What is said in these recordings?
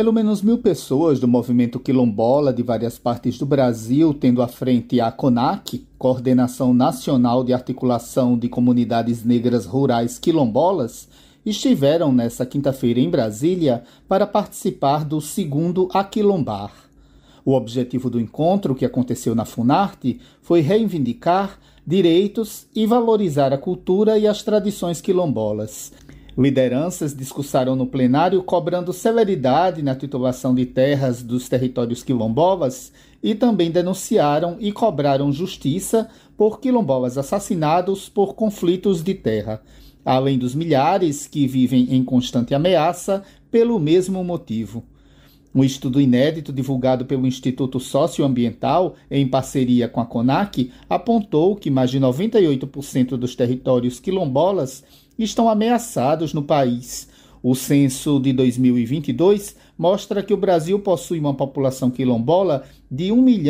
Pelo menos 1.000 pessoas do movimento quilombola de várias partes do Brasil, tendo à frente a CONAQ, Coordenação Nacional de Articulação de Comunidades Negras Rurais Quilombolas, estiveram nesta quinta-feira em Brasília para participar do segundo Aquilombar. O objetivo do encontro, que aconteceu na Funarte, foi reivindicar direitos e valorizar a cultura e as tradições quilombolas. Lideranças discursaram no plenário cobrando celeridade na titulação de terras dos territórios quilombolas e também denunciaram e cobraram justiça por quilombolas assassinados por conflitos de terra, além dos milhares que vivem em constante ameaça pelo mesmo motivo. Um estudo inédito divulgado pelo Instituto Socioambiental, em parceria com a CONAQ, apontou que mais de 98% dos territórios quilombolas estão ameaçados no país. O censo de 2022 mostra que o Brasil possui uma população quilombola de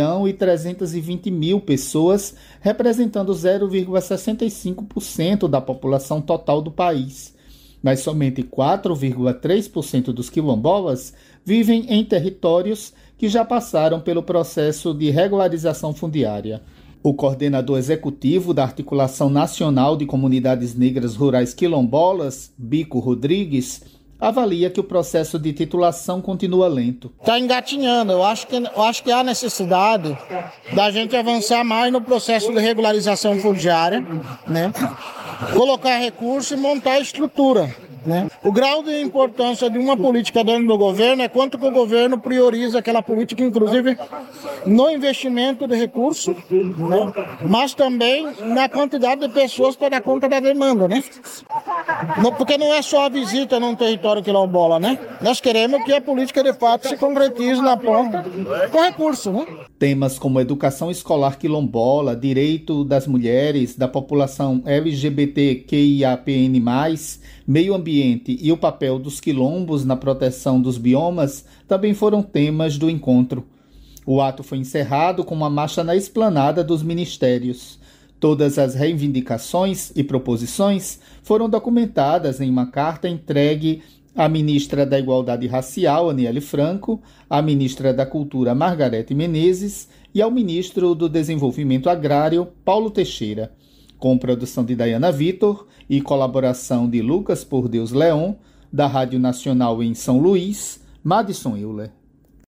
1.320.000 pessoas, representando 0,65% da população total do país. Mas somente 4,3% dos quilombolas vivem em territórios que já passaram pelo processo de regularização fundiária. O coordenador executivo da Articulação Nacional de Comunidades Negras Rurais Quilombolas, Bico Rodrigues, avalia que o processo de titulação continua lento. Está engatinhando. Eu acho que há necessidade da gente avançar mais no processo de regularização fundiária, né? Colocar recursos e montar a estrutura, né? O grau de importância de uma política dentro do governo é quanto que o governo prioriza aquela política, inclusive no investimento de recursos, né? Mas também na quantidade de pessoas para dar conta da demanda, né? Porque não é só a visita num território quilombola, né? Nós queremos que a política de fato se concretize na ponta com recursos, né? Temas como educação escolar quilombola, direito das mulheres, da população LGBTQIAPN+, meio ambiente e o papel dos quilombos na proteção dos biomas também foram temas do encontro. O ato foi encerrado com uma marcha na esplanada dos ministérios. Todas as reivindicações e proposições foram documentadas em uma carta entregue à ministra da Igualdade Racial, Aniele Franco, à ministra da Cultura, Margarete Menezes, e ao ministro do Desenvolvimento Agrário, Paulo Teixeira, com produção de Dayana Vitor e colaboração de Lucas Por Deus Leon, da Rádio Nacional em São Luís, Madison Euler.